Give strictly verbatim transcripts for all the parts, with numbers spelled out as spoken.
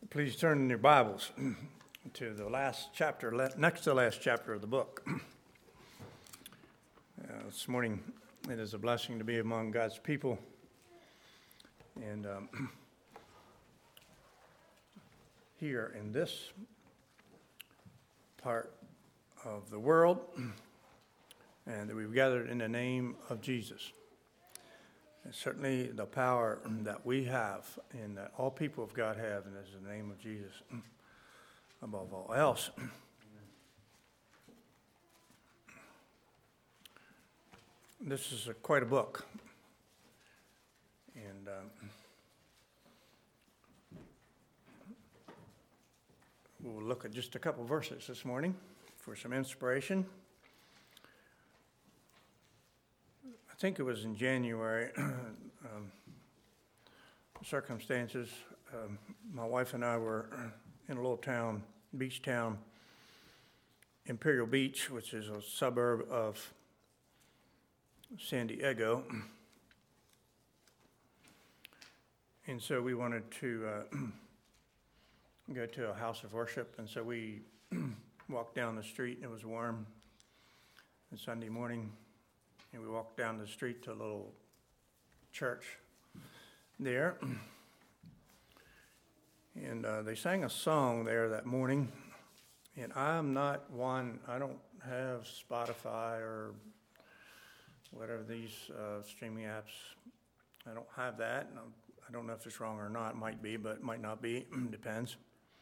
Please turn in your Bibles to the last chapter, next to the last chapter of the book. Uh, this morning, it is a blessing to be among God's people. And um, here in this part of the world, and that we've gathered in the name of Jesus. And certainly the power that we have and that all people of God have, and is in the name of Jesus above all else. This is a, quite a book. And um, we'll look at just a couple verses this morning for some inspiration. I think it was in January, um, circumstances, um, my wife and I were in a little town, beach town, Imperial Beach, which is a suburb of San Diego. And so we wanted to uh, go to a house of worship, and so we walked down the street, and it was warm, and Sunday morning, and we walked down the street to a little church there. And uh, they sang a song there that morning. And I'm not one, I don't have Spotify or whatever these uh, streaming apps. I don't have that. And I don't know if it's wrong or not. It might be, but it might not be. Depends.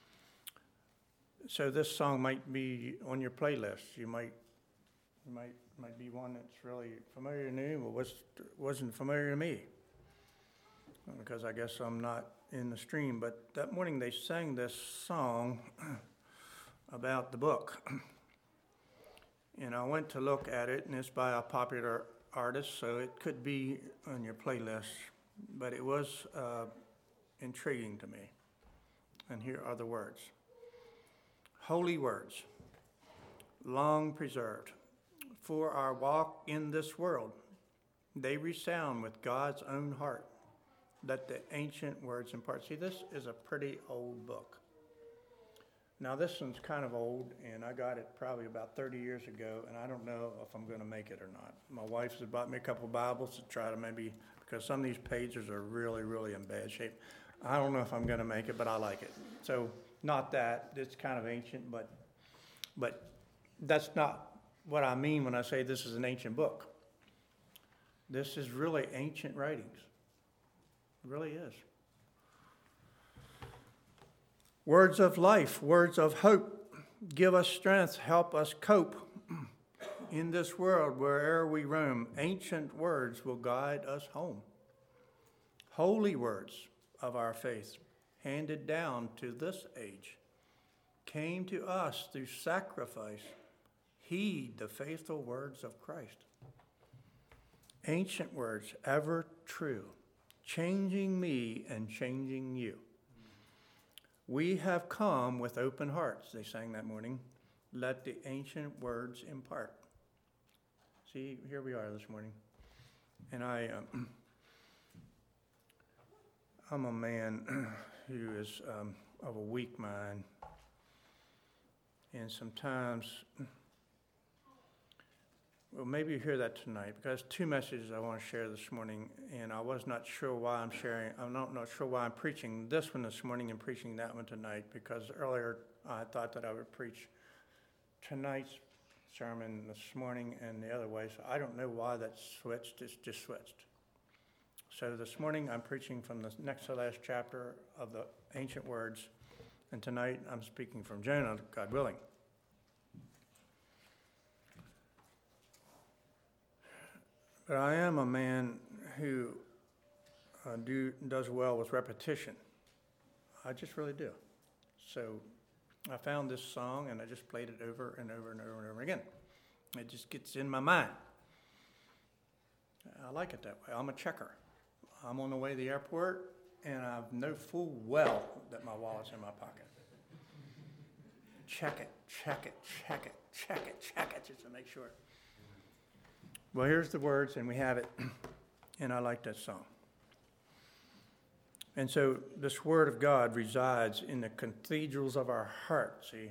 So this song might be on your playlist. You might, you might. might be one that's really familiar to you, but was, wasn't familiar to me, because I guess I'm not in the stream. But that morning they sang this song about the book, and I went to look at it, and it's by a popular artist, so it could be on your playlist, but it was uh, intriguing to me. And here are the words. Holy words, long preserved, for our walk in this world, they resound with God's own heart, that the ancient words impart. See, this is a pretty old book. Now, this one's kind of old, and I got it probably about thirty years ago, and I don't know if I'm going to make it or not. My wife has bought me a couple of Bibles to try to maybe, because some of these pages are really, really in bad shape. I don't know if I'm going to make it, but I like it. So, not that. It's kind of ancient, but but that's not what I mean when I say this is an ancient book. This is really ancient writings. It really is. Words of life, words of hope, give us strength, help us cope. In this world, where'er we roam, ancient words will guide us home. Holy words of our faith, handed down to this age, came to us through sacrifice. Heed the faithful words of Christ. Ancient words, ever true, changing me and changing you. We have come with open hearts, they sang that morning. Let the ancient words impart. See, here we are this morning. And I, um, I'm a man who is um, of a weak mind. And sometimes... Well, maybe you hear that tonight, because two messages I want to share this morning, and I was not sure why I'm sharing. I'm not, not sure why I'm preaching this one this morning and preaching that one tonight, because earlier I thought that I would preach tonight's sermon this morning and the other way, so I don't know why that switched. It's just switched. So this morning I'm preaching from the next to last chapter of the ancient words, and tonight I'm speaking from Jonah, God willing. But I am a man who uh, do does well with repetition. I just really do. So I found this song, and I just played it over and over and over and over again. It just gets in my mind. I like it that way. I'm a checker. I'm on the way to the airport, and I know full well that my wallet's in my pocket. Check it, check it, check it, check it, check it, just to make sure. Well, here's the words, and we have it, and I like that song. And so this Word of God resides in the cathedrals of our heart, see?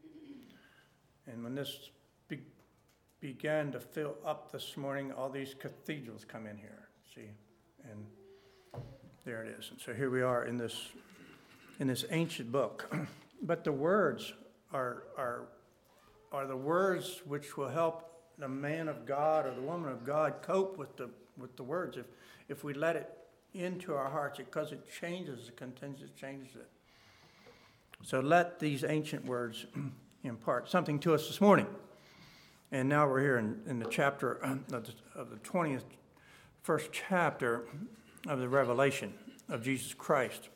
And when this be- began to fill up this morning, all these cathedrals come in here, see? And there it is. And so here we are in this in this ancient book. But the words are are are the words which will help the man of God or the woman of God cope with the with the words. If if we let it into our hearts, because it changes, it continues, it changes it. So let these ancient words impart something to us this morning. And now we're here in, in the chapter of the, of the twentieth, first chapter of the Revelation of Jesus Christ.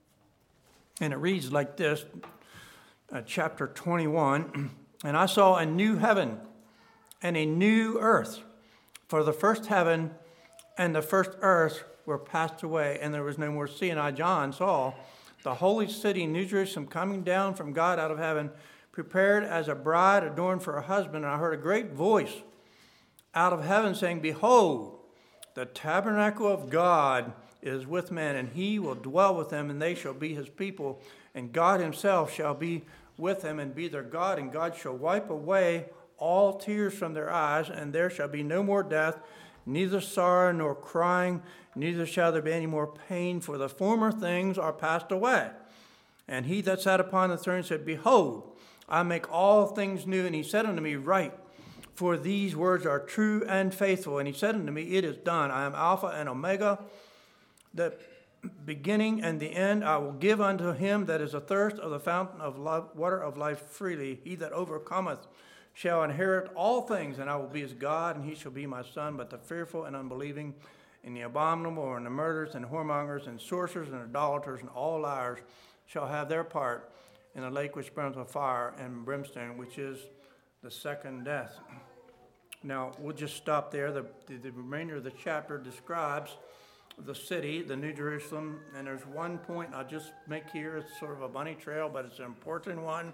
And it reads like this, uh, chapter twenty-one, and I saw a new heaven and a new earth, for the first heaven and the first earth were passed away, and there was no more sea. And I, John, saw the holy city, New Jerusalem, coming down from God out of heaven, prepared as a bride adorned for her husband. And I heard a great voice out of heaven saying, Behold, the tabernacle of God is with men, and he will dwell with them, and they shall be his people. And God himself shall be with them and be their God, and God shall wipe away all tears from their eyes, and there shall be no more death, neither sorrow nor crying, neither shall there be any more pain, for the former things are passed away. And he that sat upon the throne said, Behold, I make all things new. And he said unto me, Write, for these words are true and faithful. And he said unto me, It is done. I am Alpha and Omega, the beginning and the end. I will give unto him that is athirst of the fountain of love, water of life freely. He that overcometh shall inherit all things, and I will be his God, and he shall be my son. But the fearful and unbelieving, and the abominable, and the murderers, and whoremongers, and sorcerers, and idolaters, and all liars shall have their part in the lake which burns with fire and brimstone, which is the second death. Now, we'll just stop there. The, the, the remainder of the chapter describes the city, the New Jerusalem, and there's one point I'll just make here. It's sort of a bunny trail, but it's an important one.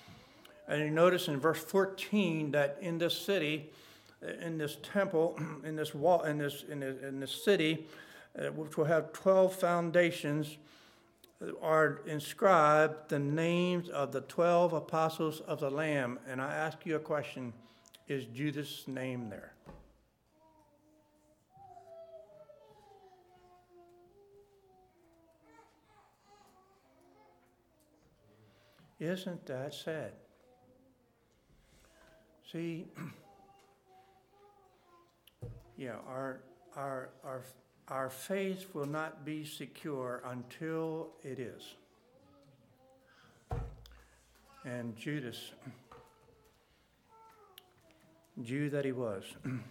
And you notice in verse fourteen that in this city, in this temple, in this wall, in this in this, in this city, uh, which will have twelve foundations, are inscribed the names of the twelve apostles of the Lamb. And I ask you a question: is Judas' name there? Isn't that sad? See, yeah, our our our our faith will not be secure until it is. And Judas, Jew that he was,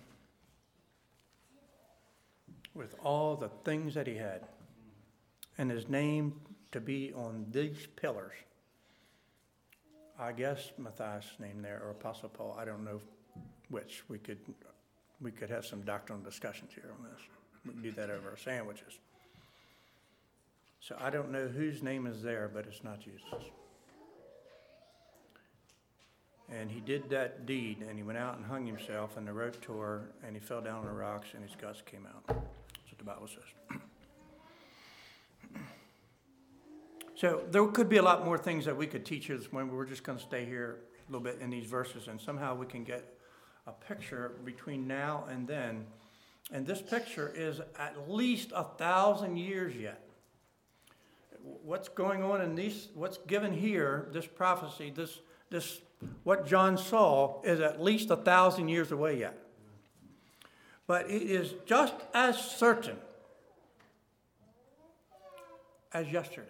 with all the things that he had, and his name to be on these pillars. I guess Matthias' name there, or Apostle Paul, I don't know which. We could we could have some doctrinal discussions here on this. We can do that over our sandwiches. So I don't know whose name is there, but it's not Jesus. And he did that deed, and he went out and hung himself, and the rope tore, and he fell down on the rocks, and his guts came out. That's what the Bible says. So there could be a lot more things that we could teach you this morning, but we're just going to stay here a little bit in these verses, and somehow we can get a picture between now and then. And this picture is at least a thousand years yet. What's going on in these, what's given here, this prophecy, this, this, what John saw is at least a thousand years away yet. But it is just as certain as yesterday.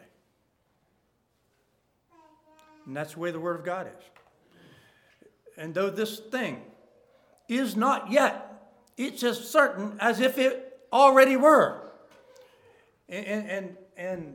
And that's the way the Word of God is. And though this thing is not yet, it's as certain as if it already were. And, and, and, and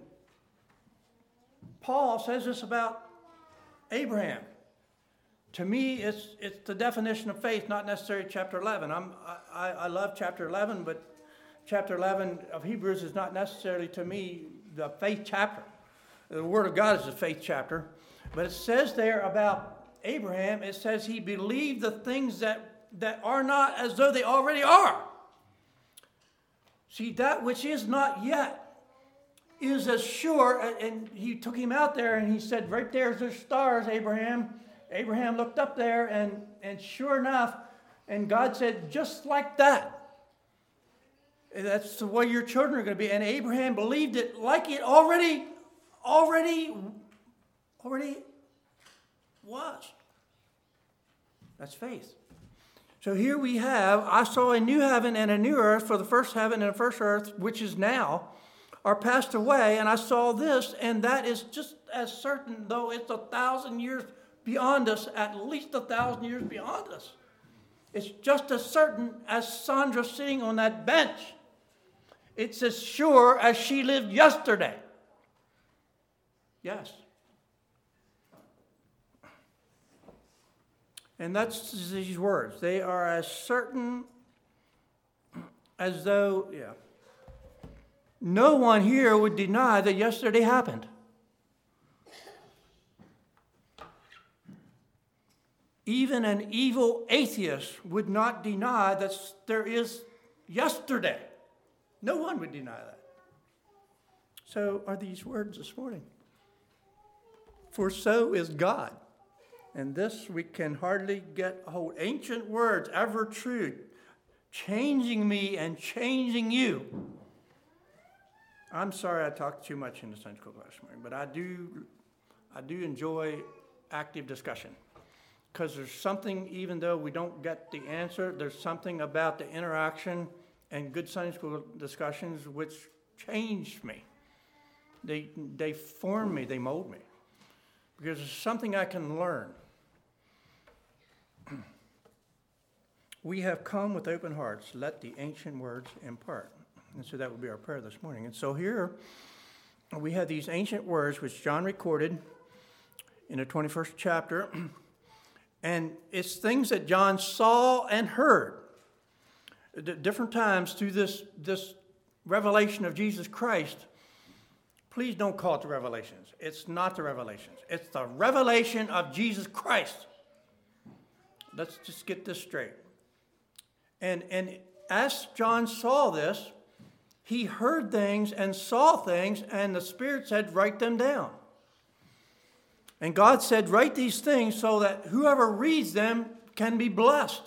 Paul says this about Abraham. To me, it's it's the definition of faith, not necessarily chapter eleven. I'm, I, I love chapter eleven, but chapter eleven of Hebrews is not necessarily, to me, the faith chapter. The Word of God is the faith chapter. But it says there about Abraham, it says he believed the things that, that are not as though they already are. See, that which is not yet is as sure, and he took him out there and he said, right there's the stars, Abraham. Abraham looked up there, and, and sure enough, and God said, just like that. That's the way your children are going to be. And Abraham believed it like it already, already, already was. That's faith. So here we have, I saw a new heaven and a new earth, for the first heaven and the first earth, which is now, are passed away. And I saw this, and that is just as certain, though it's a thousand years beyond us, at least a thousand years beyond us. It's just as certain as Sandra sitting on that bench. It's as sure as she lived yesterday. Yes. And that's these words. They are as certain as though, yeah. No one here would deny that yesterday happened. Even an evil atheist would not deny that there is yesterday. No one would deny that. So are these words this morning. For so is God. And this we can hardly get a hold. Ancient words, ever true, changing me and changing you. I'm sorry I talked too much in the Sunday school class this morning, but I do, I do enjoy active discussion. Because there's something, even though we don't get the answer, there's something about the interaction and good Sunday school discussions which changed me. They, they form me, they mold me. Because there's something I can learn. We have come with open hearts, let the ancient words impart. And so that would be our prayer this morning. And so here we have these ancient words which John recorded in the twenty-first chapter. And it's things that John saw and heard at different times through this, this revelation of Jesus Christ. Please don't call it the revelations. It's not the revelations. It's the revelation of Jesus Christ. Let's just get this straight. And, and as John saw this, he heard things and saw things, and the Spirit said, write them down. And God said, write these things so that whoever reads them can be blessed.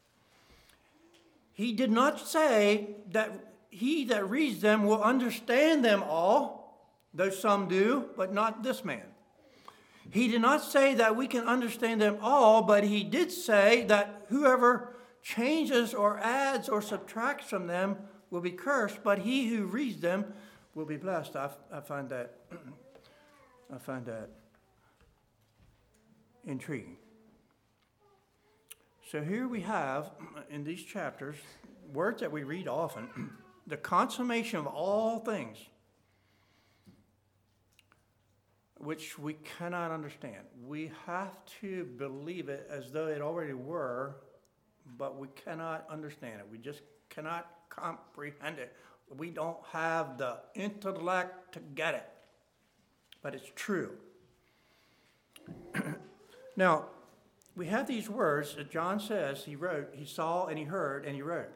He did not say that he that reads them will understand them all, though some do, but not this man. He did not say that we can understand them all, but he did say that whoever changes or adds or subtracts from them will be cursed, but he who reads them will be blessed. I, I find that, I find that intriguing. So here we have, in these chapters, words that we read often, the consummation of all things, which we cannot understand. We have to believe it as though it already were, but we cannot understand it. We just cannot comprehend it. We don't have the intellect to get it, but it's true. Now, we have these words that John says he wrote, he saw and he heard and he wrote.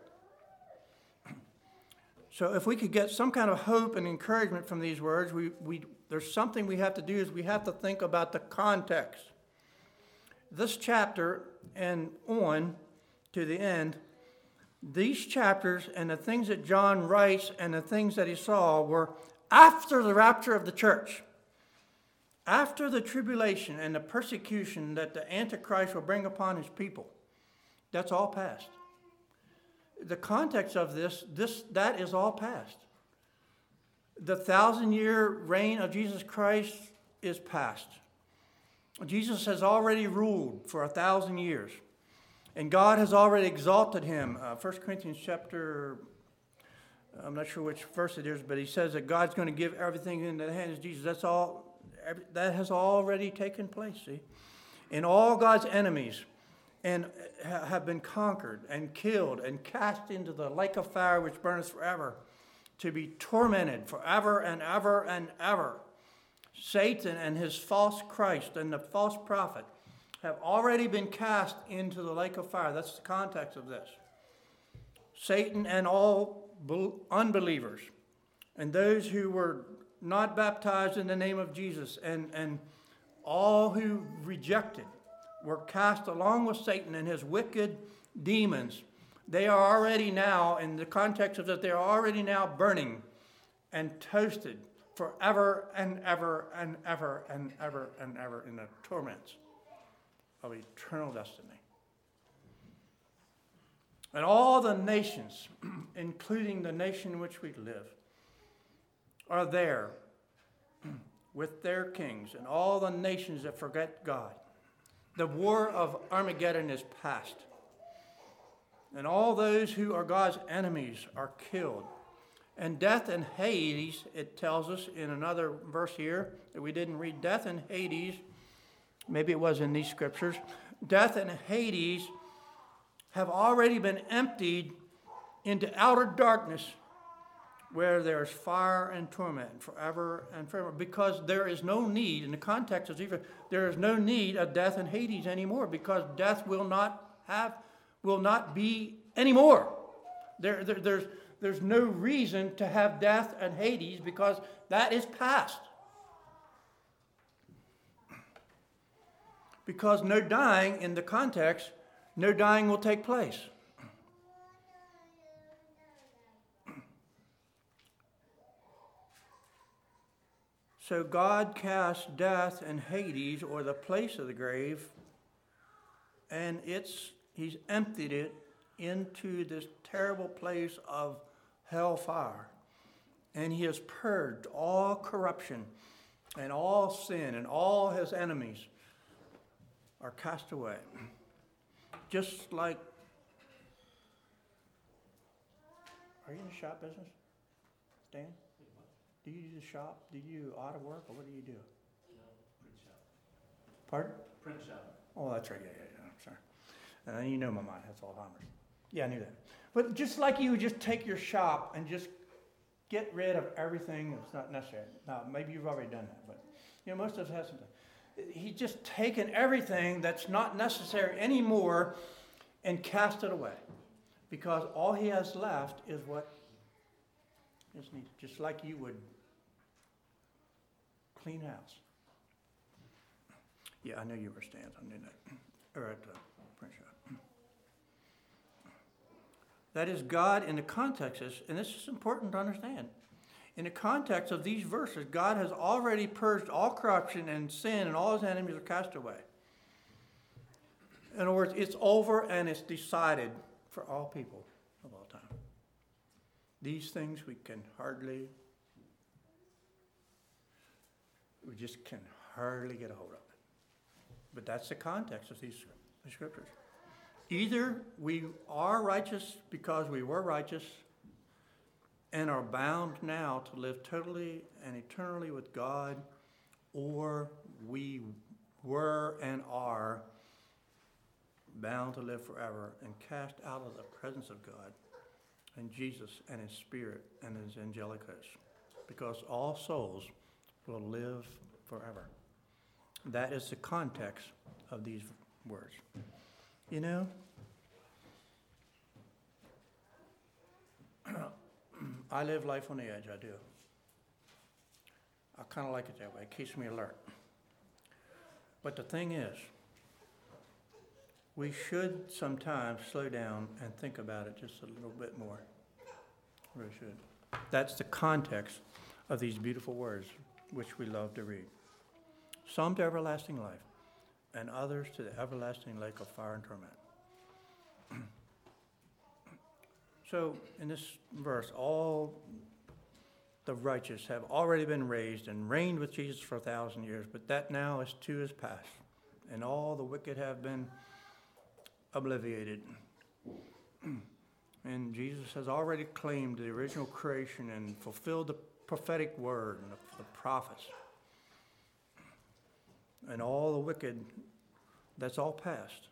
So if we could get some kind of hope and encouragement from these words, we, we there's something we have to do is we have to think about the context. This chapter and on to the end, these chapters and the things that John writes and the things that he saw were after the rapture of the church. After the tribulation and the persecution that the Antichrist will bring upon his people. That's all past. The context of this, this that is all past. The thousand-year reign of Jesus Christ is past. Jesus has already ruled for a thousand years. And God has already exalted him. Uh, First Corinthians chapter, I'm not sure which verse it is, but he says that God's going to give everything into the hands of Jesus. That's all. That has already taken place, see? And all God's enemies and have been conquered and killed and cast into the lake of fire which burns forever, to be tormented forever and ever and ever. Satan and his false Christ and the false prophet have already been cast into the lake of fire. That's the context of this. Satan and all unbelievers and those who were not baptized in the name of Jesus, and, and all who rejected were cast along with Satan and his wicked demons. They are already now, in the context of that, they are already now burning and toasted forever and ever and ever and ever and ever in the torments of eternal destiny. And all the nations, including the nation in which we live, are there with their kings, and all the nations that forget God. The war of Armageddon is past. And all those who are God's enemies are killed. And death and Hades, it tells us in another verse here that we didn't read, death and Hades, maybe it was in these scriptures, death and Hades have already been emptied into outer darkness, where there's fire and torment forever and forever, because there is no need, in the context of even, there is no need of death and Hades anymore, because death will not have, will not be anymore. There, there, there's, there's no reason to have death and Hades, because that is past. Because no dying, in the context, no dying will take place. So God cast death and Hades, or the place of the grave, and it's he's emptied it into this terrible place of hellfire. And he has purged all corruption and all sin, and all his enemies are cast away. Just like, are you in the shop business, Stan? Do you do the shop? Do you do auto work, or what do you do? No, print shop. Pardon? Print shop. Oh, that's right. Yeah, yeah, yeah. I'm sorry. And you know my mind has Alzheimer's. Yeah, I knew that. But just like you would just take your shop and just get rid of everything that's not necessary. Now, maybe you've already done that, but you know, most of us hasn't. He's just taken everything that's not necessary anymore and cast it away, because all he has left is what is needed. Just like you would clean house. Yeah, I know you were stands. I knew that. Or at the print shop. That is God in the context, and this is important to understand. In the context of these verses, God has already purged all corruption and sin, and all his enemies are cast away. In other words, it's over and it's decided for all people of all time. These things we can hardly, we just can hardly get a hold of it. But that's the context of these scriptures. Either we are righteous because we were righteous and are bound now to live totally and eternally with God, or we were and are bound to live forever and cast out of the presence of God and Jesus and his Spirit and his angelic host, because all souls will live forever. That is the context of these words. You know, I live life on the edge, I do. I kind of like it that way. It keeps me alert. But the thing is, we should sometimes slow down and think about it just a little bit more. We really should. That's the context of these beautiful words, which we love to read. Some to everlasting life, and others to the everlasting lake of fire and torment. So, in this verse, all the righteous have already been raised and reigned with Jesus for a thousand years, but that now is too is past, and all the wicked have been obliviated. And Jesus has already claimed the original creation and fulfilled the prophetic word and the, the prophets. And all the wicked, that's all past.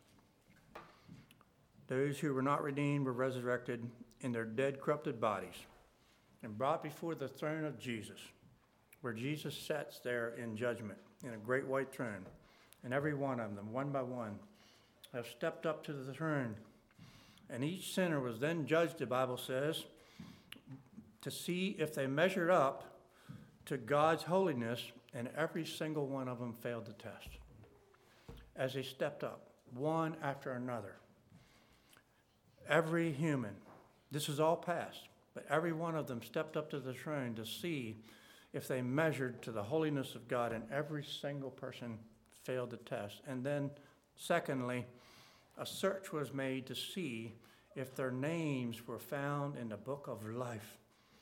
Those who were not redeemed were resurrected in their dead, corrupted bodies and brought before the throne of Jesus, where Jesus sits there in judgment in a great white throne. And every one of them, one by one, have stepped up to the throne. And each sinner was then judged, the Bible says, to see if they measured up to God's holiness, and every single one of them failed the test. As they stepped up, one after another. Every human, this is all past, but every one of them stepped up to the throne to see if they measured to the holiness of God, and every single person failed the test. And then, secondly, a search was made to see if their names were found in the book of life.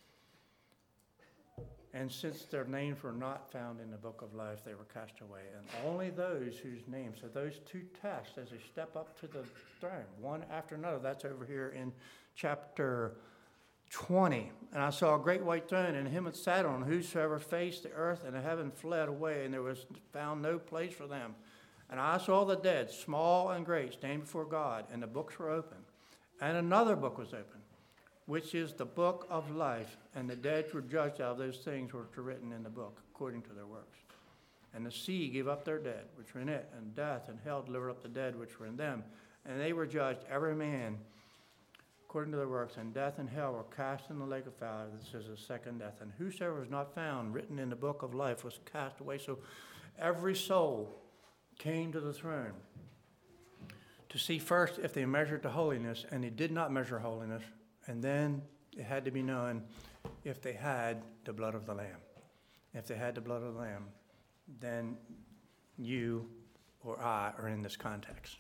And since their names were not found in the book of life, they were cast away. And only those whose names, so those two tests as they step up to the throne, one after another, that's over here in chapter twenty. And I saw a great white throne, and him that sat on, whosoever faced the earth and the heaven fled away, and there was found no place for them. And I saw the dead, small and great, stand before God, and the books were open. And another book was opened, which is the book of life, and the dead were judged out of those things which were written in the book, according to their works. And the sea gave up their dead, which were in it, and death and hell delivered up the dead which were in them. And they were judged, every man, according to their works, and death and hell were cast in the lake of fire. This is the second death. And whosoever was not found written in the book of life was cast away. So every soul came to the throne to see first if they measured to holiness, and they did not measure holiness. And then it had to be known if they had the blood of the Lamb. If they had the blood of the Lamb, then you or I are in this context.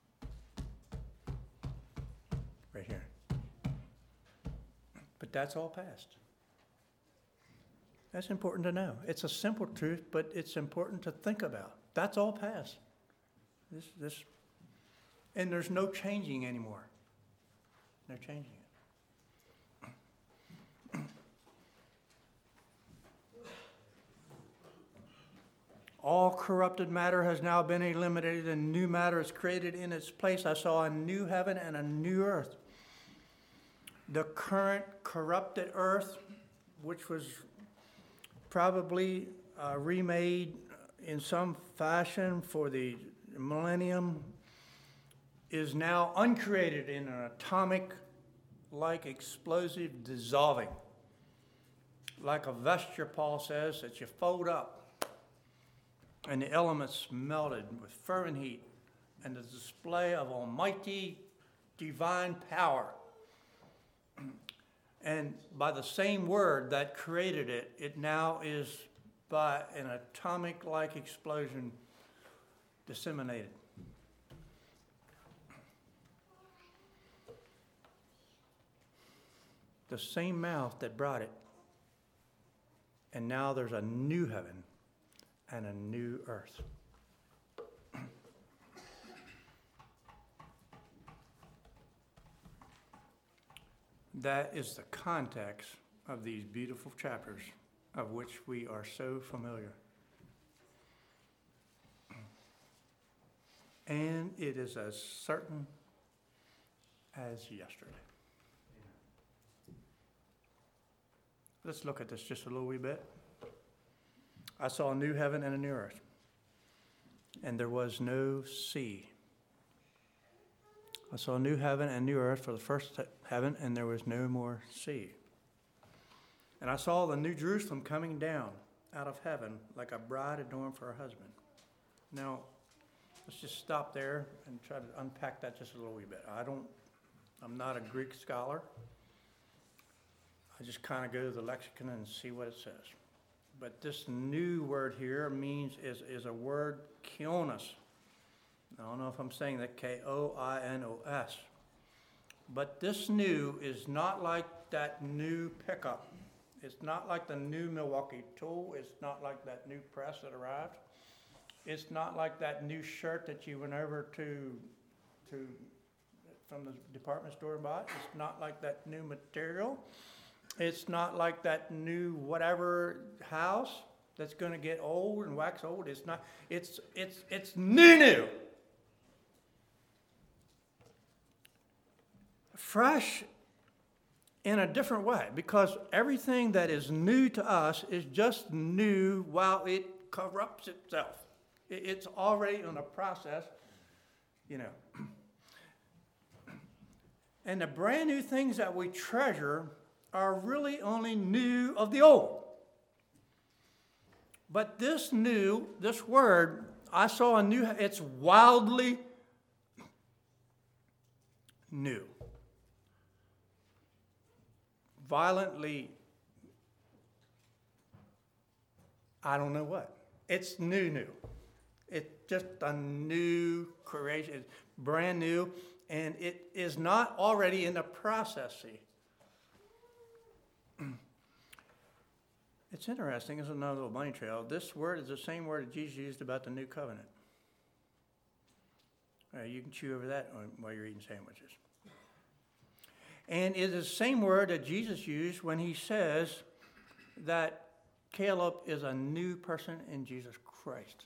Right here. But that's all past. That's important to know. It's a simple truth, but it's important to think about. That's all past. This, this, and there's no changing anymore. No changing it. All corrupted matter has now been eliminated, and new matter is created in its place. I saw a new heaven and a new earth. The current corrupted earth, which was probably uh, remade in some fashion for the millennium, is now uncreated in an atomic-like explosive dissolving. Like a vesture, Paul says, that you fold up, and the elements melted with fervent heat, and the display of almighty divine power. And by the same word that created it, it now is by an atomic-like explosion disseminated. The same mouth that brought it. And now there's a new heaven and a new earth. That is the context of these beautiful chapters of which we are so familiar. And it is as certain as yesterday. Let's look at this just a little wee bit. I saw a new heaven and a new earth, and there was no sea. I saw a new heaven and new earth for the first heaven, and there was no more sea. And I saw the new Jerusalem coming down out of heaven like a bride adorned for her husband. Now, let's just stop there and try to unpack that just a little wee bit. I don't, I'm not a Greek scholar. I just kind of go to the lexicon and see what it says. But this new word here means is, is a word kionos. I don't know if I'm saying that, K O I N O S. But this new is not like that new pickup. It's not like the new Milwaukee tool. It's not like that new press that arrived. It's not like that new shirt that you went over to, to from the department store and bought. It's not like that new material. It's not like that new whatever house that's going to get old and wax old. It's not. It's it's it's new new. Fresh in a different way, because everything that is new to us is just new while it corrupts itself. It's already in a process, you know. And the brand new things that we treasure are really only new of the old. But this new, this word, I saw a new, it's wildly new. Violently, I don't know what. It's new, new. It's just a new creation, it's brand new, and it is not already in the process. See, it's interesting. It's another little bunny trail. This word is the same word that Jesus used about the new covenant. Uh, you can chew over that while you're eating sandwiches. And it is the same word that Jesus used when he says that Caleb is a new person in Jesus Christ.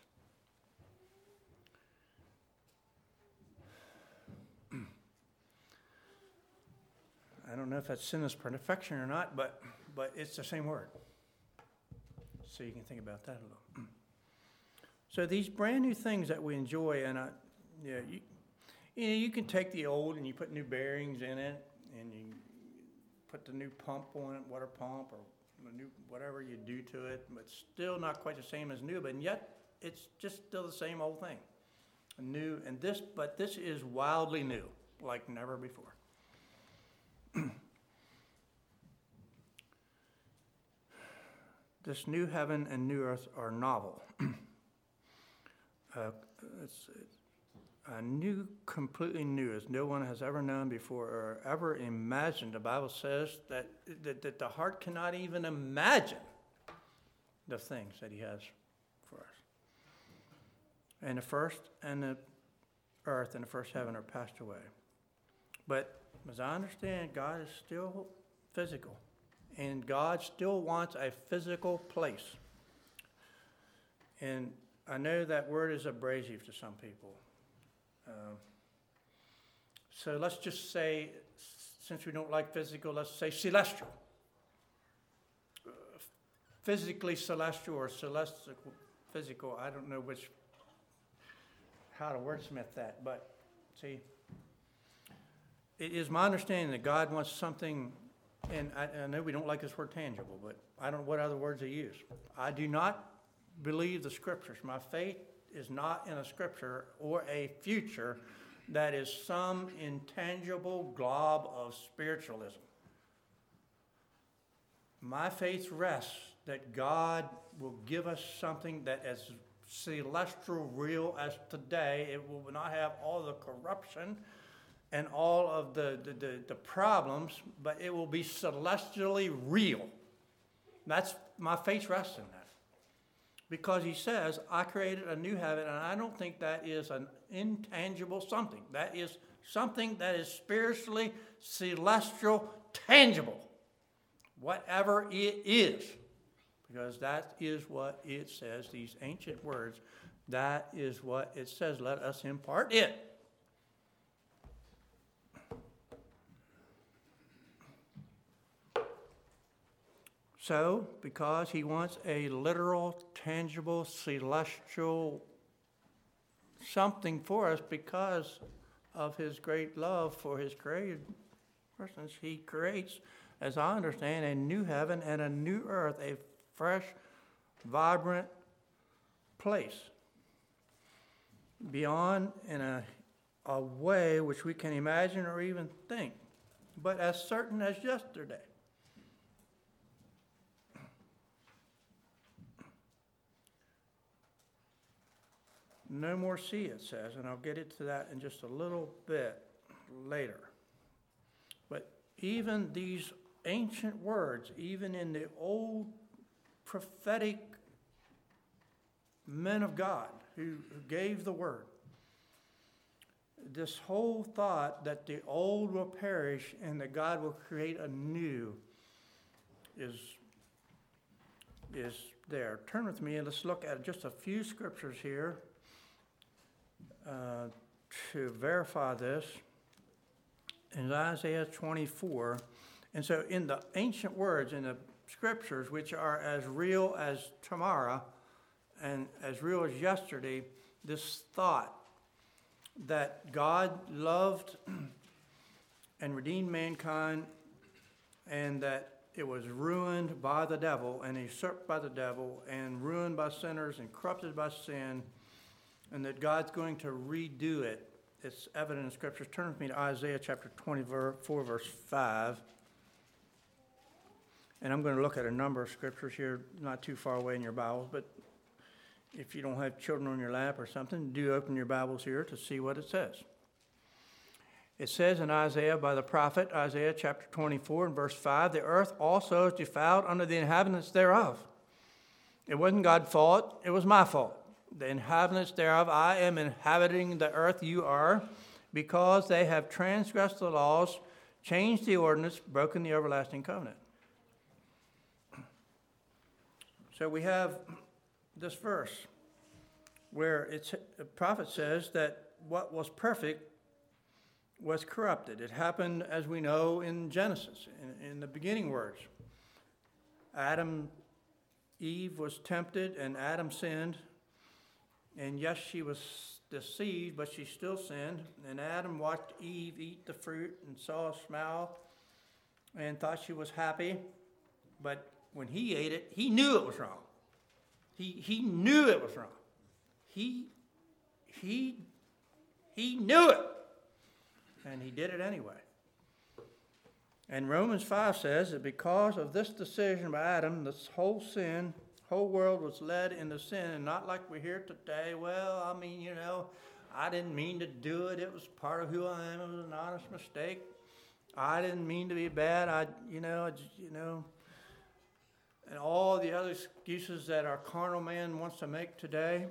I don't know if that's sinless perfection or not, but but it's the same word. So you can think about that a little. So these brand new things that we enjoy, and I, yeah, you, you know, you can take the old and you put new bearings in it, and you put the new pump on it, water pump, or the new whatever you do to it, but still not quite the same as new. But yet it's just still the same old thing, new. And this, but this is wildly new, like never before. This new heaven and new earth are novel. uh, it's, it's a new, completely new, as no one has ever known before or ever imagined. The Bible says that, that, that the heart cannot even imagine the things that he has for us. And the first and the earth and the first heaven are passed away. But as I understand, God is still physical. And God still wants a physical place. And I know that word is abrasive to some people. Uh, so let's just say, since we don't like physical, let's say celestial. Uh, physically celestial or celestial physical, I don't know which, how to wordsmith that, but see, it is my understanding that God wants something. And I, I know we don't like this word tangible, but I don't know what other words they use. I do not believe the scriptures. My faith is not in a scripture or a future that is some intangible glob of spiritualism. My faith rests that God will give us something that is celestial, real as today. It will not have all the corruption and all of the, the, the, the problems, but it will be celestially real. That's my faith rests in that. Because he says, I created a new heaven, and I don't think that is an intangible something. That is something that is spiritually, celestial, tangible. Whatever it is. Because that is what it says, these ancient words, that is what it says. Let us impart it. So, because he wants a literal, tangible, celestial something for us, because of his great love for his created persons, he creates, as I understand, a new heaven and a new earth, a fresh, vibrant place. Beyond in a, a way which we can imagine or even think, but as certain as yesterday. No more sea, it says, and I'll get into that in just a little bit later. But even these ancient words, even in the old prophetic men of God who, who gave the word, this whole thought that the old will perish and that God will create a new is, is there. Turn with me and let's look at just a few scriptures here. Uh, to verify this in Isaiah twenty-four. And so in the ancient words, in the scriptures, which are as real as tomorrow and as real as yesterday, this thought that God loved and redeemed mankind and that it was ruined by the devil and usurped by the devil and ruined by sinners and corrupted by sin, and that God's going to redo it. It's evident in Scripture. Turn with me to Isaiah chapter twenty-four, verse five. And I'm going to look at a number of scriptures here, not too far away in your Bibles, but if you don't have children on your lap or something, do open your Bibles here to see what it says. It says in Isaiah by the prophet, Isaiah chapter twenty-four and verse five, the earth also is defiled under the inhabitants thereof. It wasn't God's fault, it was my fault. The inhabitants thereof, I am inhabiting the earth, you are, because they have transgressed the laws, changed the ordinance, broken the everlasting covenant. So we have this verse where it's, the prophet says that what was perfect was corrupted. It happened, as we know, in Genesis, in, in the beginning words. Adam, Eve was tempted, and Adam sinned. And yes, she was deceived, but she still sinned. And Adam watched Eve eat the fruit and saw a smile and thought she was happy. But when he ate it, he knew it was wrong. He, he knew it was wrong. He, he, he knew it. And he did it anyway. And Romans five says that because of this decision by Adam, this whole sin, whole world was led into sin. And not like we hear today, well, I mean, you know, I didn't mean to do it. It was part of who I am. It was an honest mistake. I didn't mean to be bad. I, you know, I just, you know, and all the other excuses that our carnal man wants to make today.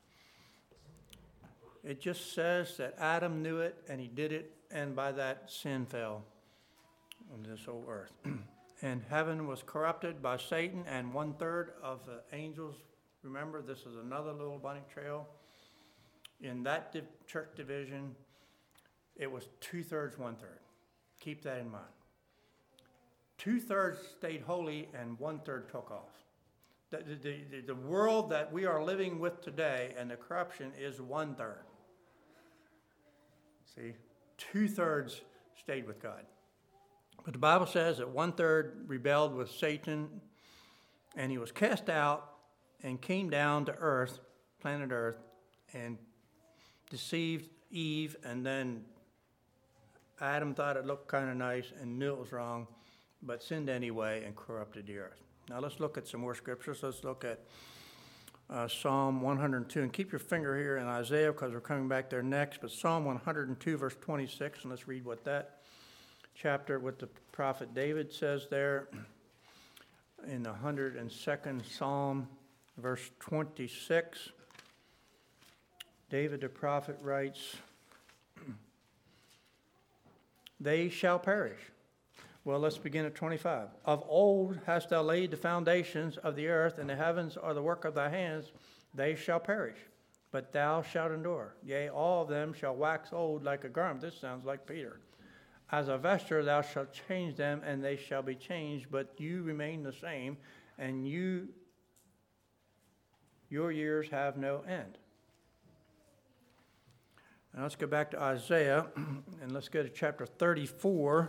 It just says that Adam knew it and he did it, and by that sin fell on this whole earth. And heaven was corrupted by Satan, and one third of the angels, remember this is another little bunny trail, in that di- church division, it was two-thirds, one-third. Keep that in mind. Two-thirds stayed holy and one-third took off. The, the, the, the world that we are living with today and the corruption is one-third. See, two-thirds stayed with God. But the Bible says that one-third rebelled with Satan, and he was cast out and came down to earth, planet Earth, and deceived Eve, and then Adam thought it looked kind of nice and knew it was wrong, but sinned anyway and corrupted the earth. Now let's look at some more scriptures. Let's look at uh, Psalm one hundred two. And keep your finger here in Isaiah because we're coming back there next. But Psalm one hundred two, verse twenty-six, and let's read what that chapter, what the prophet David says there in the one hundred second Psalm, verse twenty-six. David the prophet writes, they shall perish. Well, let's begin at twenty-five. Of old hast thou laid the foundations of the earth, and the heavens are the work of thy hands. They shall perish, but thou shalt endure. Yea, all of them shall wax old like a garment. This sounds like Peter. As a vesture thou shalt change them, and they shall be changed, but you remain the same, and you, your years have no end. Now let's go back to Isaiah, and let's go to chapter thirty-four.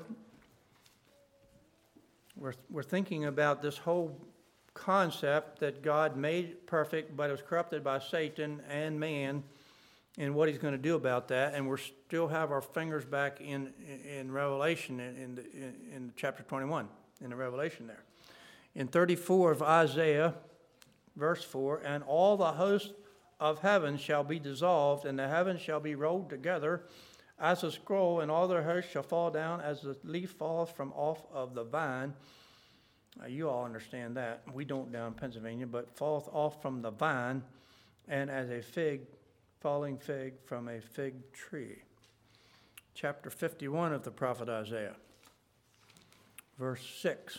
We're, we're thinking about this whole concept that God made perfect, but it was corrupted by Satan and man, and what he's going to do about that. And we still have our fingers back in, in Revelation, in, in, the, in, in chapter twenty-one, in the Revelation there. In thirty-four of Isaiah, verse four, and all the host of heaven shall be dissolved, and the heavens shall be rolled together as a scroll, and all their hosts shall fall down as the leaf falls from off of the vine. Now, you all understand that. We don't down in Pennsylvania, but falleth off from the vine, and as a fig, falling fig from a fig tree. Chapter fifty-one of the prophet Isaiah, verse six.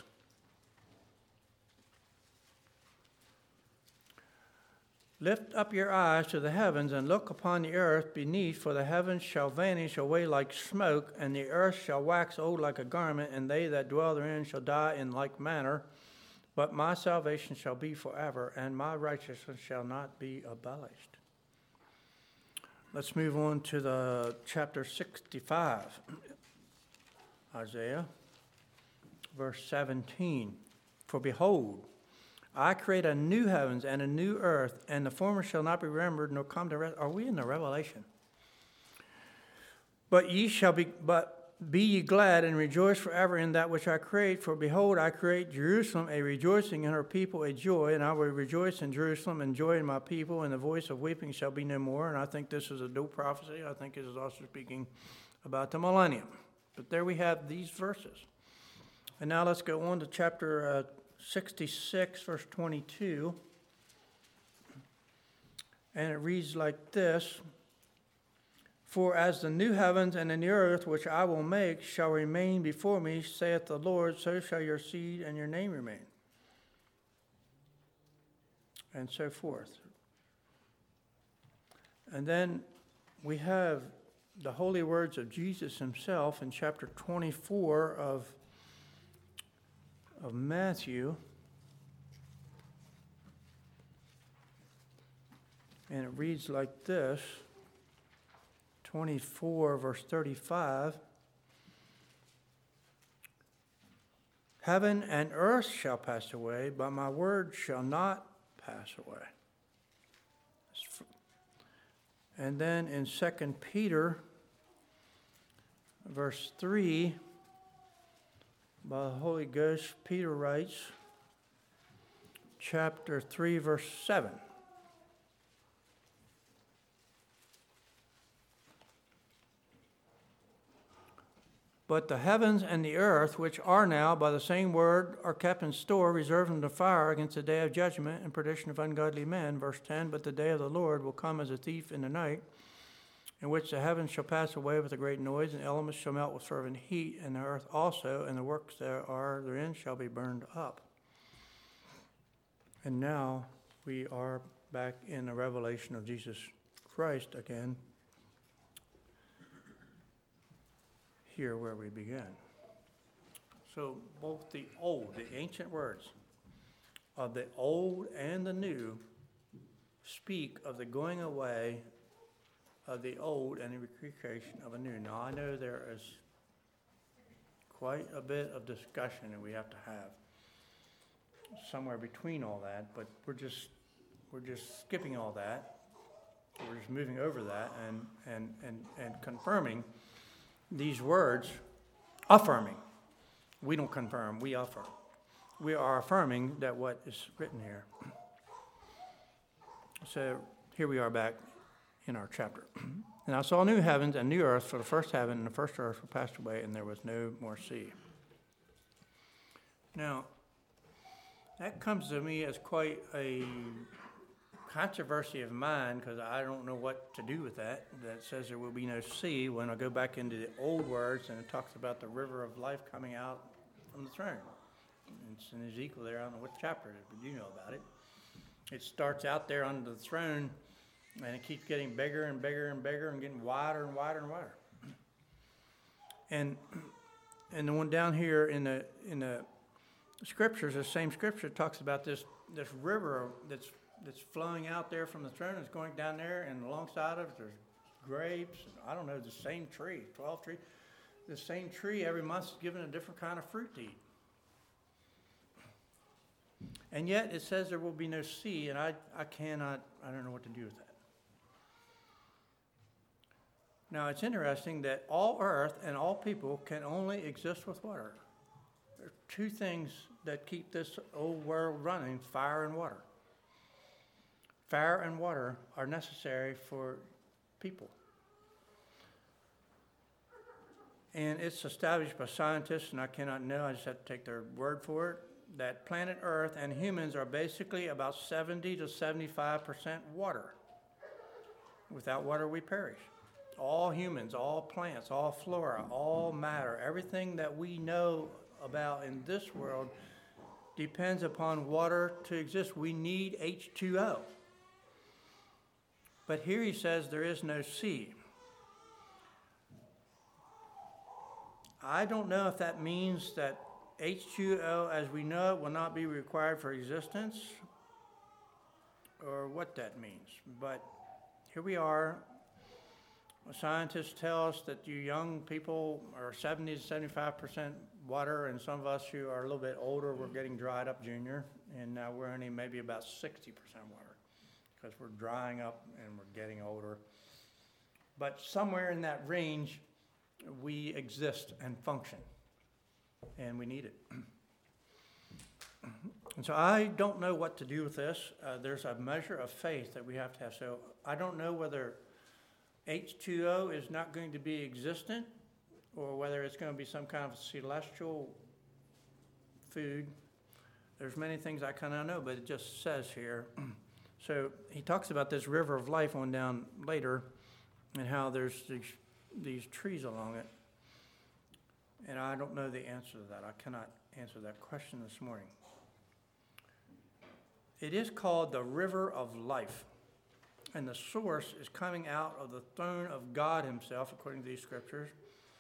Lift up your eyes to the heavens and look upon the earth beneath, for the heavens shall vanish away like smoke, and the earth shall wax old like a garment, and they that dwell therein shall die in like manner. But my salvation shall be forever, and my righteousness shall not be abolished. Let's move on to the chapter sixty-five, Isaiah, verse seventeen. For behold, I create a new heavens and a new earth, and the former shall not be remembered, nor come to rest. Are we in the Revelation? But ye shall be, but be ye glad and rejoice forever in that which I create. For behold, I create Jerusalem a rejoicing, and her people a joy. And I will rejoice in Jerusalem and joy in my people, and the voice of weeping shall be no more. And I think this is a dual prophecy. I think it is also speaking about the millennium. But there we have these verses. And now let's go on to chapter uh, sixty-six, verse twenty-two. And it reads like this. For as the new heavens and the new earth which I will make shall remain before me, saith the Lord, so shall your seed and your name remain. And so forth. And then we have the holy words of Jesus himself in chapter twenty-four of, of Matthew. And it reads like this. twenty-four, verse thirty-five. Heaven and earth shall pass away, but my word shall not pass away. And then in Second Peter, verse three, by the Holy Ghost, Peter writes, chapter three, verse seven. But the heavens and the earth, which are now by the same word, are kept in store, reserved unto fire against the day of judgment and perdition of ungodly men. Verse ten, but the day of the Lord will come as a thief in the night, in which the heavens shall pass away with a great noise, and the elements shall melt with fervent heat, and the earth also, and the works that are therein shall be burned up. And now we are back in the revelation of Jesus Christ again. Here where we began. So both the old, the ancient words of the old and the new speak of the going away of the old and the recreation of a new. Now I know there is quite a bit of discussion that we have to have somewhere between all that, but we're just we're just skipping all that. We're just moving over that and and and, and confirming these words, affirming. We don't confirm, we affirm. We are affirming that what is written here. So here we are back in our chapter. And I saw new heavens and new earth, for the first heaven and the first earth were passed away, and there was no more sea. Now, that comes to me as quite a controversy of mine, because I don't know what to do with that. That says there will be no sea. When I go back into the old words, and it talks about the river of life coming out from the throne. It's in Ezekiel there. I don't know what chapter it is, but you know about it. It starts out there under the throne, and it keeps getting bigger and bigger and bigger and getting wider and wider and wider. And and the one down here in the in the scriptures, the same scripture talks about this this river that's that's flowing out there from the throne. It's going down there, and alongside of it, there's grapes. I don't know, the same tree, twelve trees. The same tree every month is given a different kind of fruit to eat. And yet it says there will be no sea, and I, I cannot, I don't know what to do with that. Now it's interesting that all earth and all people can only exist with water. There are two things that keep this old world running, fire and water. Fire and water are necessary for people. And it's established by scientists, and I cannot know, I just have to take their word for it, that planet Earth and humans are basically about seventy to seventy-five percent water. Without water, we perish. All humans, all plants, all flora, all matter, everything that we know about in this world depends upon water to exist. We need H two O. But here he says there is no sea. I don't know if that means that H two O as we know it will not be required for existence, or what that means. But here we are Scientists tell us that you young people are seventy to seventy-five percent water, and some of us who are a little bit older, we're getting dried up, Junior, and now we're only maybe about sixty percent water because we're drying up and we're getting older. But somewhere in that range, we exist and function, and we need it. And so I don't know what to do with this. Uh, there's a measure of faith that we have to have. So I don't know whether H two O is not going to be existent or whether it's going to be some kind of celestial food. There's many things I kind of know, but it just says here. So he talks about this river of life on down later and how there's these, these trees along it. And I don't know the answer to that. I cannot answer that question this morning. It is called the river of life. And the source is coming out of the throne of God himself, according to these scriptures.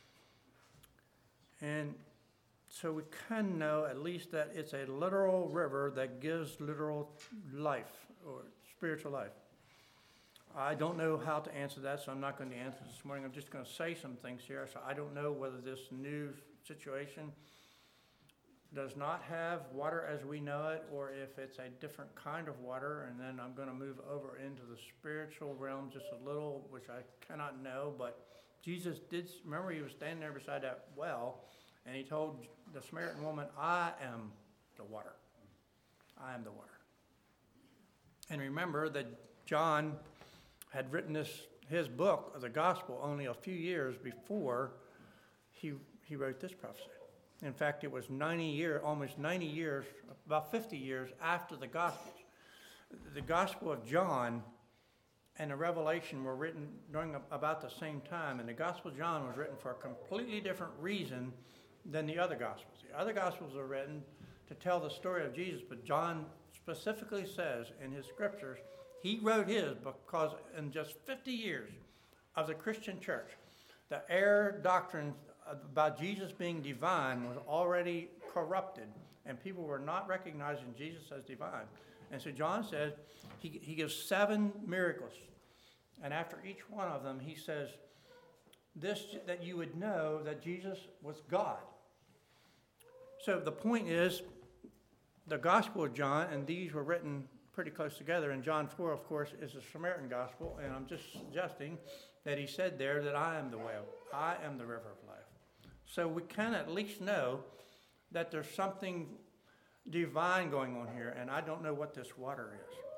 And so we can know at least that it's a literal river that gives literal life or spiritual life. I don't know how to answer that, so I'm not going to answer this morning. I'm just going to say some things here. So I don't know whether this new situation does not have water as we know it, or if it's a different kind of water. And then I'm going to move over into the spiritual realm just a little, which I cannot know. But Jesus did, remember he was standing there beside that well, and he told the Samaritan woman, I am the water. I am the water. And remember that John had written this, his book of the gospel only a few years before he, he wrote this prophecy. In fact, it was ninety years, almost ninety years, about fifty years after the Gospels. The Gospel of John and the Revelation were written during about the same time, and the Gospel of John was written for a completely different reason than the other Gospels. The other Gospels are written to tell the story of Jesus, but John specifically says in his scriptures, he wrote his because in just fifty years of the Christian church, the error doctrine about Jesus being divine was already corrupted, and people were not recognizing Jesus as divine. And so John says, he, he gives seven miracles, and after each one of them, he says, this, that you would know that Jesus was God. So the point is, the Gospel of John, and these were written pretty close together, and John four, of course, is the Samaritan Gospel, and I'm just suggesting that he said there that I am the way, I am the river of life. So we can at least know that there's something divine going on here, and I don't know what this water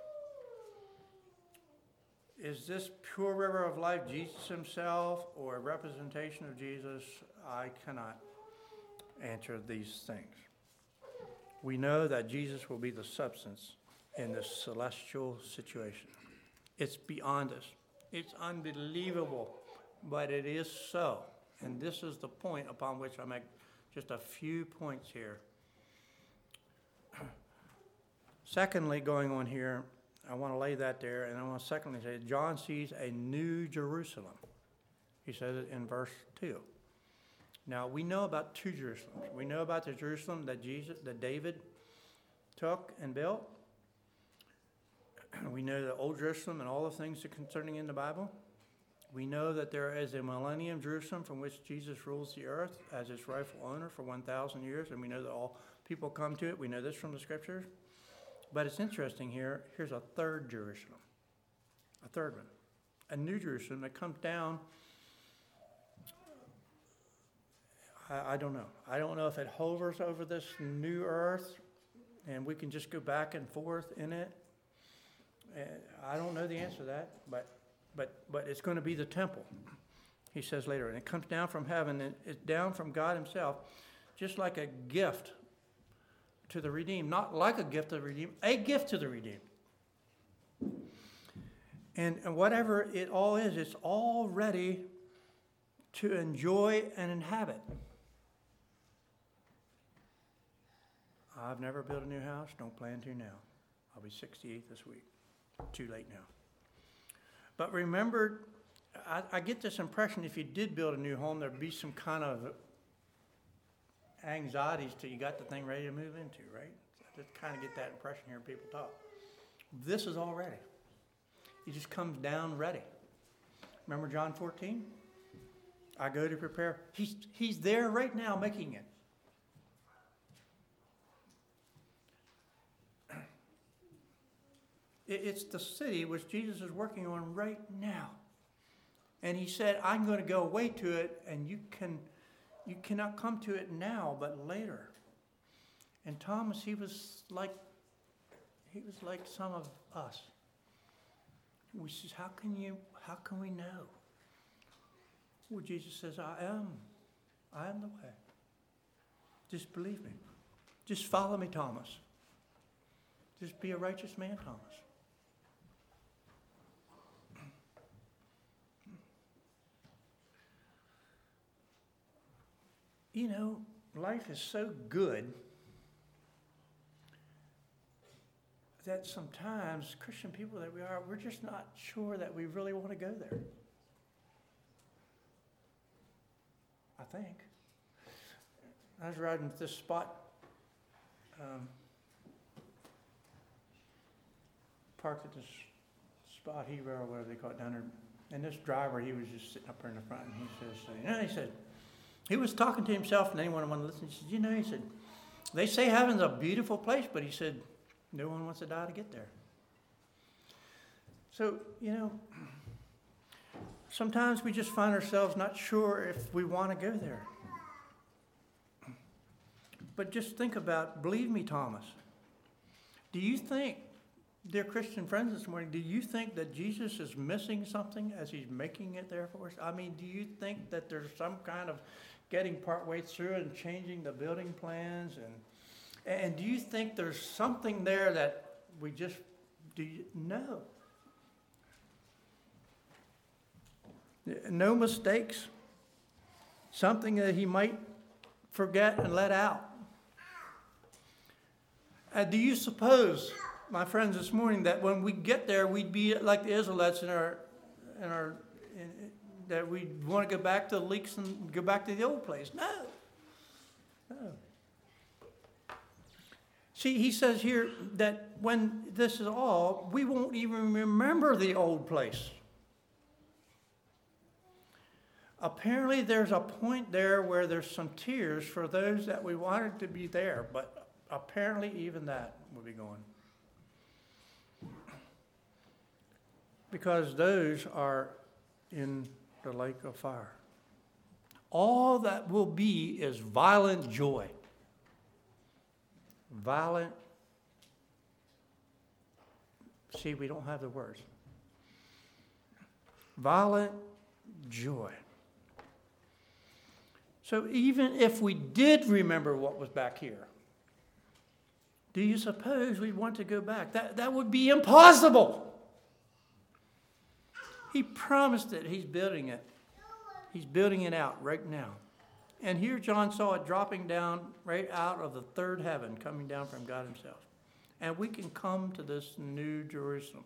is. Is this pure river of life Jesus himself or a representation of Jesus? I cannot answer these things. We know that Jesus will be the substance in this celestial situation. It's beyond us. It's unbelievable, but it is so. And this is the point upon which I make just a few points here. Secondly, going on here, I want to lay that there, and I want to secondly say, John sees a new Jerusalem. He says it in verse two. Now, we know about two Jerusalems. We know about the Jerusalem that Jesus, that David took and built. We know the Old Jerusalem and all the things concerning in the Bible. We know that there is a millennium Jerusalem from which Jesus rules the earth as its rightful owner for one thousand years, and we know that all people come to it. We know this from the scriptures. But it's interesting here. Here's a third Jerusalem, a third one, a new Jerusalem that comes down. I, I don't know. I don't know if it hovers over this new earth, and we can just go back and forth in it. Uh, I don't know the answer to that, but But but it's going to be the temple, he says later. And it comes down from heaven, and it's down from God himself, just like a gift to the redeemed. Not like a gift to the redeemed, a gift to the redeemed. And, and whatever it all is, it's all ready to enjoy and inhabit. I've never built a new house, don't plan to now. I'll be sixty-eight this week. Too late now. But remember, I, I get this impression if you did build a new home, there'd be some kind of anxieties till you got the thing ready to move into, right? I just kind of get that impression hearing people talk. This is all ready. It just comes down ready. Remember John fourteen? I go to prepare. He's, he's there right now making it. It- It's the city which Jesus is working on right now. And he said, I'm going to go away to it, and you can, you cannot come to it now, but later. And Thomas, he was like, he was like some of us. We says, how can you, how can we know? Well, Jesus says, I am. I am the way. Just believe me. Just follow me, Thomas. Just be a righteous man, Thomas. You know, life is so good that sometimes Christian people that we are, we're just not sure that we really want to go there. I think. I was riding at this spot, um, parked at this spot hero or whatever they call it down there, and this driver, he was just sitting up there in the front, and he says, you know, he said, he was talking to himself, and anyone wanted to listen. He said, you know, he said, they say heaven's a beautiful place, but he said, no one wants to die to get there. So, you know, sometimes we just find ourselves not sure if we want to go there. But just think about, believe me, Thomas, do you think, dear Christian friends this morning, do you think that Jesus is missing something as he's making it there for us? I mean, do you think that there's some kind of getting partway through and changing the building plans? And and do you think there's something there that we just, do you know? No mistakes? Something that he might forget and let out? Uh, do you suppose, my friends, this morning, that when we get there, we'd be like the Israelites in our, in our, in, that we'd want to go back to the leaks and go back to the old place? No. No. See, he says here that when this is all, we won't even remember the old place. Apparently, there's a point there where there's some tears for those that we wanted to be there, but apparently even that will be gone. Because those are in the lake of fire. All that will be is violent joy. Violent. See, we don't have the words. Violent joy. So even if we did remember what was back here, do you suppose we'd want to go back? That, that would be impossible. He promised it. He's building it. He's building it out right now. And here John saw it dropping down right out of the third heaven, coming down from God himself. And we can come to this new Jerusalem.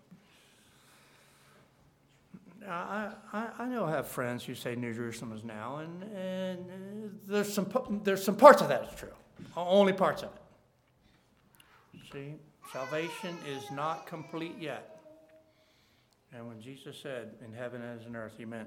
Now, I, I, I know I have friends who say New Jerusalem is now, and, and uh, there's some there's some parts of that is true. Only parts of it. See, salvation is not complete yet. And when Jesus said, in heaven as in earth, he meant.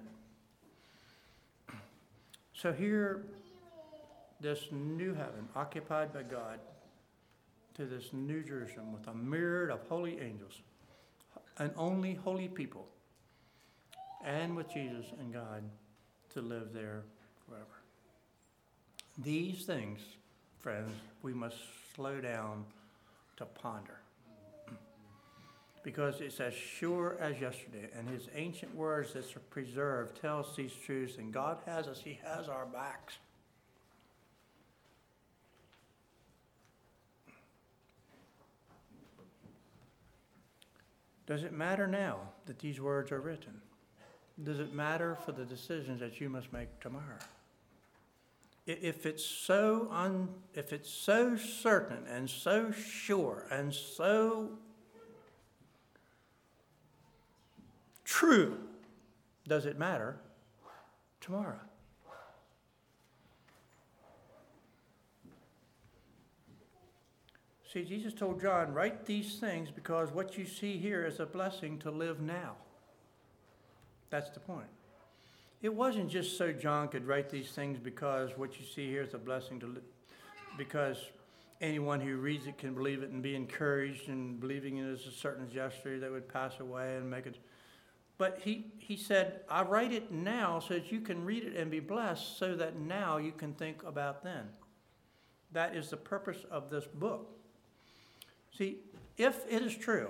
So here, this new heaven, occupied by God, to this new Jerusalem with a myriad of holy angels, and only holy people, and with Jesus and God to live there forever. These things, friends, we must slow down to ponder. Because it's as sure as yesterday, and his ancient words that are preserved tells these truths, and God has us, he has our backs. Does it matter now that these words are written? Does it matter for the decisions that you must make tomorrow? If it's so un, if it's so certain and so sure and so true, does it matter tomorrow? See, Jesus told John, write these things because what you see here is a blessing to live now. That's the point. it wasn't just so John could write these things because what you see here is a blessing to, li- because anyone who reads it can believe it and be encouraged, and believing it is a certain gesture that would pass away and make it. But he, he said, I write it now so that you can read it and be blessed, so that now you can think about then. That is the purpose of this book. See, if it is true,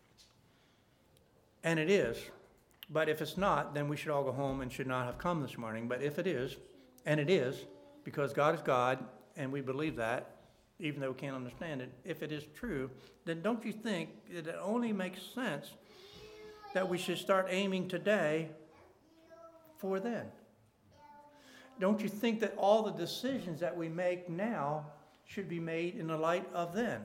and it is, but if it's not, then we should all go home and should not have come this morning. But if it is, and it is, because God is God, and we believe that, even though we can't understand it, if it is true, then don't you think that it only makes sense that we should start aiming today for then? Don't you think that all the decisions that we make now should be made in the light of then?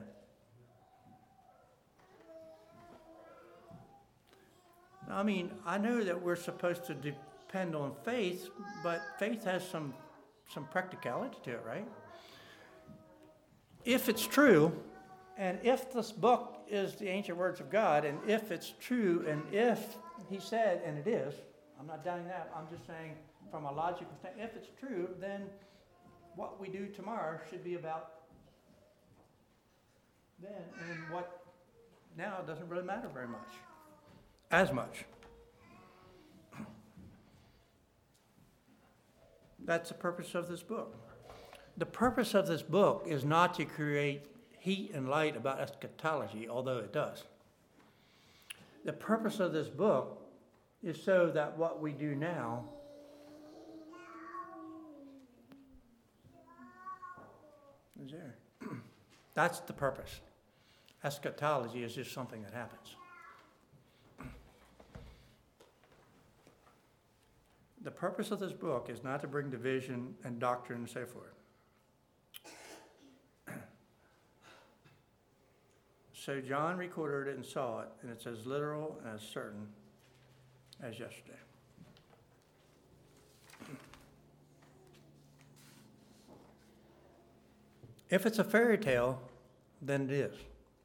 I mean, I know that we're supposed to depend on faith, but faith has some, some practicality to it, right? If it's true, and if this book is the ancient words of God, and if it's true, and if he said, and it is, I'm not doubting that, I'm just saying from a logical standpoint, if it's true, then what we do tomorrow should be about then, and what now doesn't really matter very much. As much. That's the purpose of this book. The purpose of this book is not to create heat and light about eschatology, although it does. The purpose of this book is so that what we do now is there. That's the purpose. Eschatology is just something that happens. The purpose of this book is not to bring division and doctrine and so forth. So John recorded it and saw it, and it's as literal and as certain as yesterday. If it's a fairy tale, then it is.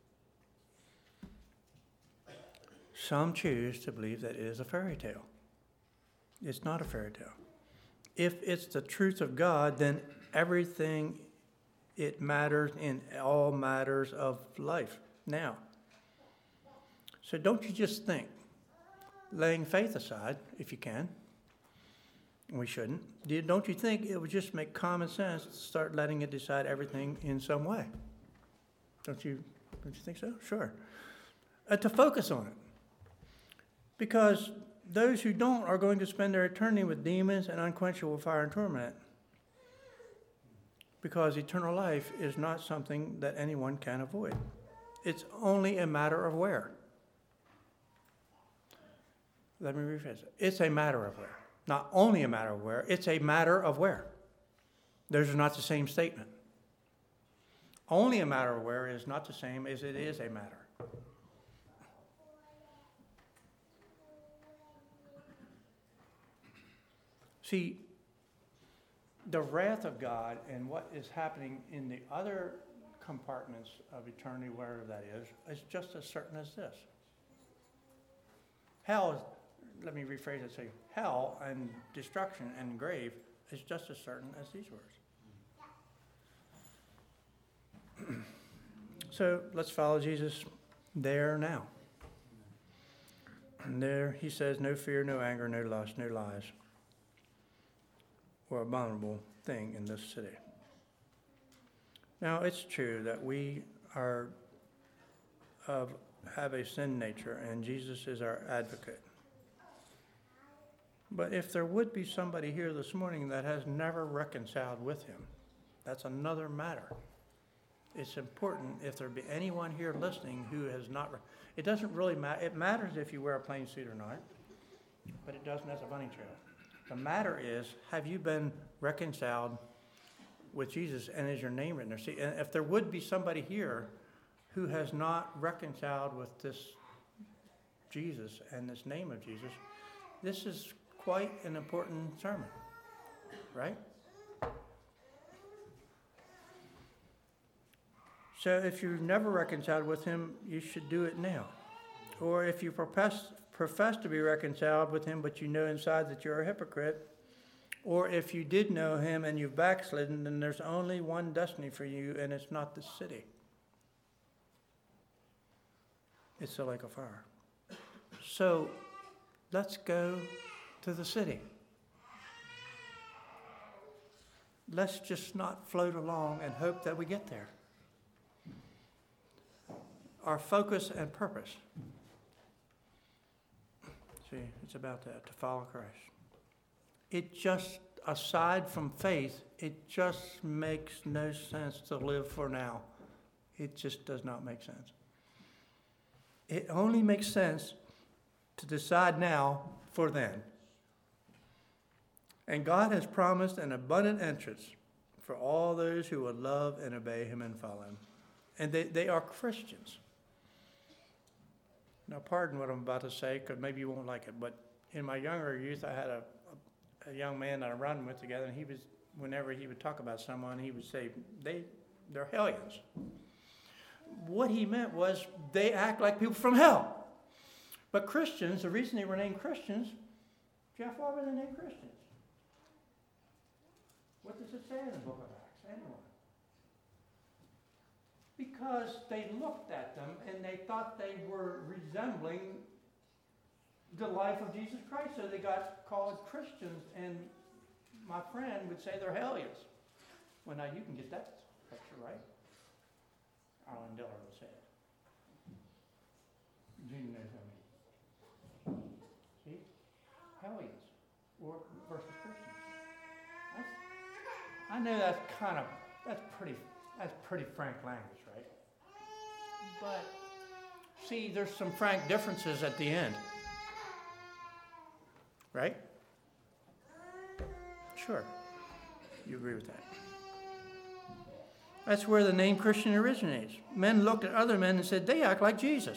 Some choose to believe that it is a fairy tale. It's not a fairy tale. If it's the truth of God, then everything, it matters in all matters of life now. So don't you just think, laying faith aside, if you can, and we shouldn't, don't you think it would just make common sense to start letting it decide everything in some way? Don't you, don't you think so? Sure. Uh, to focus on it. Because those who don't are going to spend their eternity with demons and unquenchable fire and torment. Because eternal life is not something that anyone can avoid. It's only a matter of where. Let me rephrase it. It's a matter of where. Not only a matter of where, it's a matter of where. Those are not the same statement. Only a matter of where is not the same as it is a matter. See, the wrath of God and what is happening in the other compartments of eternity, wherever that is, is just as certain as this. Hell is, let me rephrase it, say, hell and destruction and grave is just as certain as these words. So let's follow Jesus there now. And there he says, no fear, no anger, no lust, no lies, or abominable thing in this city. Now, it's true that we are of have a sin nature, and Jesus is our advocate. But if there would be somebody here this morning that has never reconciled with him, that's another matter. It's important if there be anyone here listening who has not, it doesn't really matter. It matters if you wear a plain suit or not, but it doesn't as a bunny trail. The matter is, have you been reconciled with Jesus, and is your name written there? See, and if there would be somebody here who has not reconciled with this Jesus and this name of Jesus, this is quite an important sermon, right? So if you've never reconciled with him, you should do it now. Or if you profess profess to be reconciled with him, but you know inside that you're a hypocrite. Or if you did know him and you've backslidden, then there's only one destiny for you, and it's not the city. It's the lake of fire. So let's go to the city. Let's just not float along and hope that we get there. Our focus and purpose. See, it's about that, to follow Christ. It just, aside from faith, it just makes no sense to live for now. It just does not make sense. It only makes sense to decide now for then. And God has promised an abundant entrance for all those who will love and obey him and follow him. And they, they are Christians. Now, pardon what I'm about to say, because maybe you won't like it, but in my younger youth, I had a, a, a young man that I run with together, and he was, whenever he would talk about someone, he would say, they, they're hellions. What he meant was they act like people from hell. But Christians, the reason they were named Christians, Jeff, why were they named Christians? What does it say in the book of Acts? Anyone? Because they looked at them and they thought they were resembling the life of Jesus Christ, so they got called Christians, and my friend would say they're hellions. Well, now you can get that picture, right? Arlen Diller would say it. Gene knows what I mean. See? Hellions, or versus Christians. That's, I know that's kind of, that's pretty, that's pretty frank language, right? But, see, there's some frank differences at the end. Right? Sure. You agree with that. That's where the name Christian originates. Men looked at other men and said, they act like Jesus.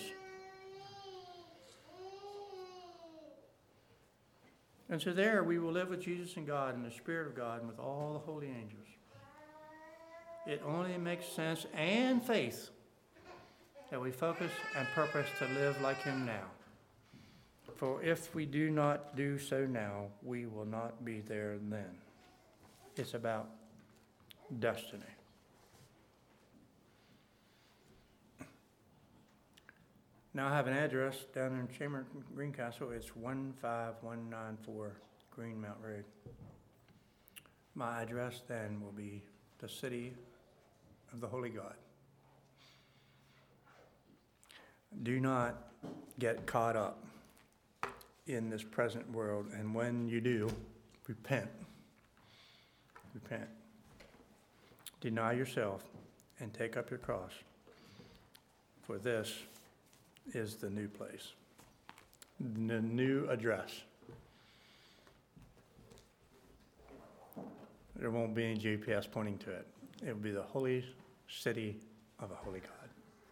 And so there we will live with Jesus and God and the Spirit of God and with all the holy angels. It only makes sense and faith that we focus and purpose to live like him now. For if we do not do so now, we will not be there then. It's about destiny. Now I have an address down in Chamber, Greencastle. It's one five one nine four Greenmount Road. My address then will be the city of the Holy God. Do not get caught up in this present world, and when you do, repent. Repent. Deny yourself and take up your cross, for this is the new place, the new address. There won't be any G P S pointing to it. It will be the holy city of a holy God.